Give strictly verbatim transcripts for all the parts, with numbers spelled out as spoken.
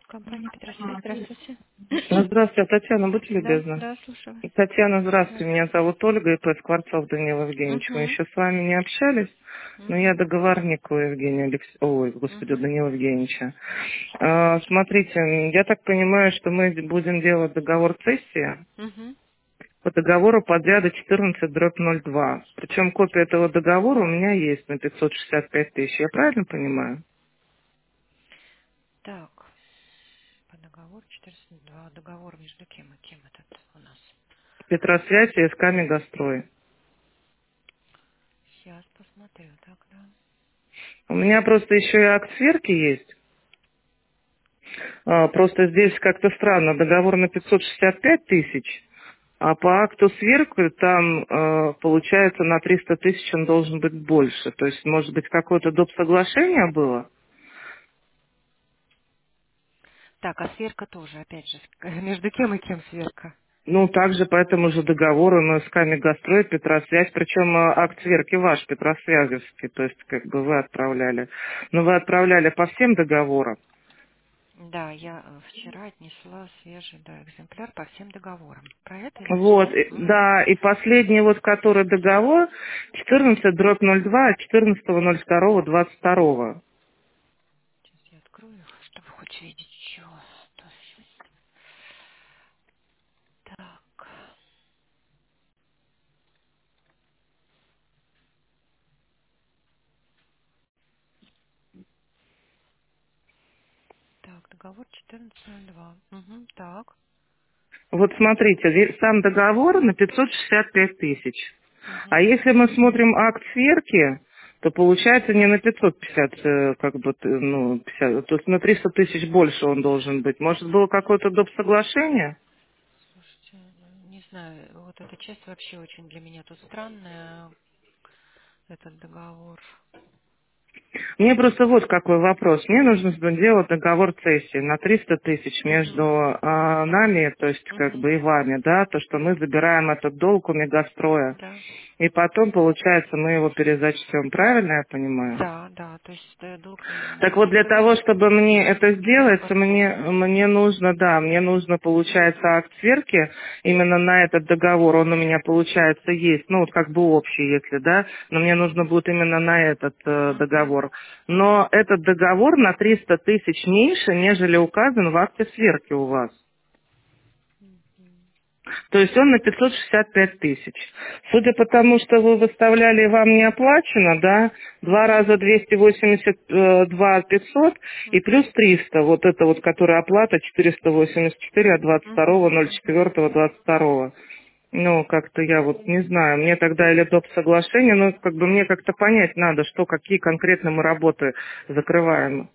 Компания Петросвязь, здравствуйте. Ну, Здравствуйте, Татьяна, будьте Да, любезны. да, слушаю вас. Татьяна, здравствуйте, меня Здравствуйте. зовут Ольга, и П. Скворцов Данил Евгеньевич. Мы Угу, еще с вами не общались, но я угу, договорник у Евгения Алекс... Ой, господи, у угу, Данила Евгеньевича. А, смотрите, я так понимаю, что мы будем делать договор цессии угу. по договору подряда четырнадцать дробь ноль два. Причем копия этого договора у меня есть на пятьсот шестьдесят пять тысяч. Я правильно понимаю? Так, по договору четыреста два. Договор между кем и кем этот у нас? Петросвязь и СК Мегастрой. Сейчас посмотрю тогда. У меня просто еще и акт сверки есть. А, Просто здесь как-то странно, договор на пятьсот шестьдесят пять тысяч, а по акту сверху там, э, получается, на триста тысяч он должен быть больше. То есть, может быть, какое-то доп. Соглашение было? Так, а сверка тоже, опять же, между кем и кем сверка? Ну, также по этому же договору на СК Мегастрой, Петросвязь, причем э, акт сверки ваш, Петросвязевский, то есть, как бы вы отправляли. Но вы отправляли по всем договорам. Да, я э, вчера отнесла свежий, да, экземпляр по всем договорам. Про это речь, Вот, да? и- Угу. да, и последний вот, который договор, четырнадцать дробь ноль два от четырнадцатого ноль второго двадцать второго. Сейчас я открою их, чтобы хоть видеть, чего. Так, так, договор четырнадцать ноль два. Угу, так. Вот смотрите, ве- сам договор на пятьсот шестьдесят пять тысяч. А Угу. если мы смотрим акт сверки, то получается не на пятьсот пятьдесят, э, как бы, т- ну, пятьдесят, то есть на триста тысяч больше он должен быть. Может, было какое-то доп. Соглашение? Слушайте, ну, не знаю, вот эта часть вообще очень для меня тут странная, этот договор. Мне просто вот какой вопрос. Мне нужно сделать договор цессии на триста тысяч между Угу, а, нами, то есть как угу, бы и вами, да, то, что мы забираем этот долг у мегастроя. да. И потом, получается, мы его перезачтем. Правильно я понимаю? Да, да, то есть э, долг Так вот, для того, мегастрой чтобы мне это сделать, мне, переформирован. мне нужно, да, мне нужно, получается, акт сверки именно на этот договор. Он у меня, получается, есть, ну, вот как бы общий, если, да, но мне нужно будет именно на этот э, Угу, договор. Но этот договор на триста тысяч меньше, нежели указан в акте сверки у вас. То есть он на пятьсот шестьдесят пять тысяч. Судя по тому, что вы выставляли, и вам не оплачено, да, два угу, раза двести восемьдесят два пятьсот и угу, плюс триста, вот это вот, которая оплата четыреста восемьдесят четыре от двадцать угу, второго ноль четвёртого двадцать второго. Ну, как-то я вот не знаю, мне тогда или доп. Соглашение, но как бы мне как-то понять надо, что, какие конкретно мы работы закрываем.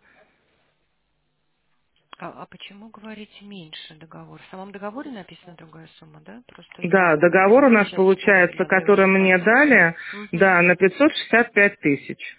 А, а почему говорите меньше договор? В самом договоре написана другая сумма, да? Просто Да, я не договор у знаю, нас сейчас вспомню, получается, надо его который мне искать. дали, Угу. да, на пятьсот шестьдесят пять тысяч.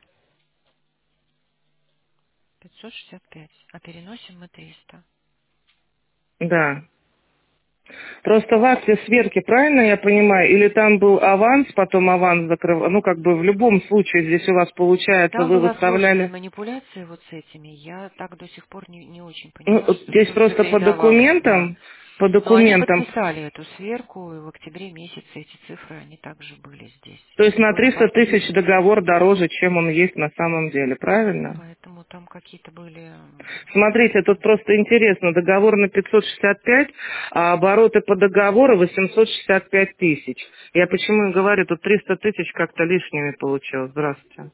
пятьсот шестьдесят пять. А переносим мы триста. Да. Просто в акте сверки, правильно я понимаю? Или там был аванс, потом аванс закрыл? Ну, как бы в любом случае здесь у вас получается, Там вы была сложная выставляли... манипуляция вот с этими. Я так до сих пор не, не очень Ну, поняла, вот что здесь все, все просто по передавалось, да. документам, по Но они документам, подписали эту сверку, и в октябре месяце эти цифры, они также были здесь. то есть на Было триста тысяч подписано. договор дороже, чем он есть на самом деле, правильно? Поэтому там какие-то были... м, Смотрите, тут просто интересно, договор на пятьсот шестьдесят пять, а обороты по договору восемьсот шестьдесят пять тысяч. Я почему и говорю, тут триста тысяч как-то лишними получилось. Здравствуйте.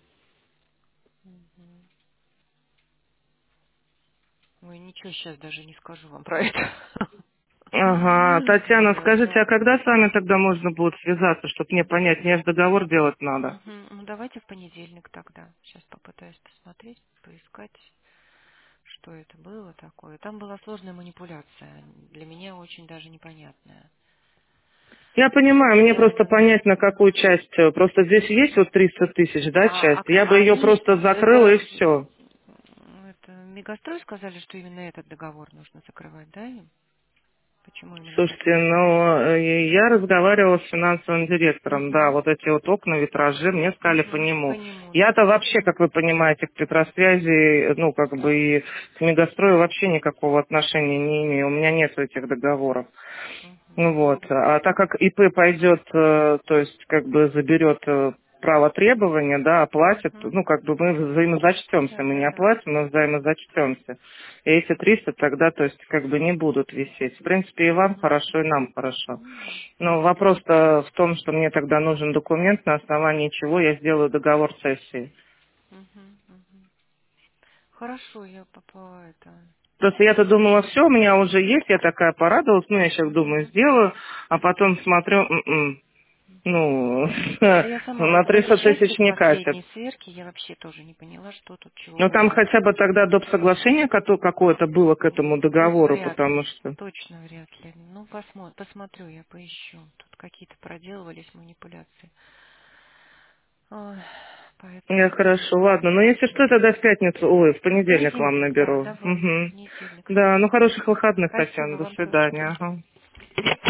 Ой, ничего сейчас даже не скажу вам про это. Ага, Татьяна, Вот, скажите, ну, а когда с вами тогда можно будет связаться, чтобы мне понять, мне же договор делать надо? мгм. Ну, давайте в понедельник тогда. Сейчас попытаюсь посмотреть, поискать, что это было такое. Там была сложная манипуляция, для меня очень даже непонятная. Я понимаю, мне просто Я... понять, на какую часть. э, Просто здесь есть вот триста тысяч, да, А, часть. а, Я бы а ее они, просто закрыла и это, все. это Мегастрой сказали, что именно этот договор нужно закрывать, да, им? Почему именно Слушайте, такие? ну, э, я разговаривала с финансовым директором, да, Угу. вот эти вот окна, витражи, мне сказали по Угу. По нему. нему, да. Я-то вообще, как вы понимаете, к Петросвязи, ну, как бы и к Мегастрою вообще никакого отношения не имею, у меня нет этих договоров. Ну Угу. вот, а так как ИП пойдет, э, то есть как бы заберет э, право требования, да, оплатит, Угу. ну как бы мы взаимозачтемся, Да, мы да, не да. оплатим, мы взаимозачтемся. И эти триста тогда, то есть как бы не будут висеть. В принципе, и вам Угу. хорошо, и нам хорошо. Ну да. Но вопрос-то в том, что мне тогда нужен документ, на основании чего я сделаю договор сессии. Угу. Угу. Хорошо, я по, по это. Просто я-то думала, все, у меня уже есть, я такая порадовалась, ну, я сейчас думаю, Угу. сделаю, а потом смотрю, м-м, ну, Да я сама на вот в этой триста части, тысяч в не катит. последней сверке, я вообще тоже не поняла, что тут чего Но там было. хотя бы тогда доп. Соглашение кото- какое-то было к этому Тут договору, вряд ли, потому что точно вряд ли. Ну, посмо- посмотрю, я поищу. Тут какие-то проделывались манипуляции. Ой, я поэтому хорошо, ладно. Но если что, тогда в пятницу, ой, в в понедельник вам понедельник, да, наберу. давай, в Угу. понедельник. Да, ну хороших выходных, Спасибо Татьяна, до вам тоже. свидания. Мгм. Ага.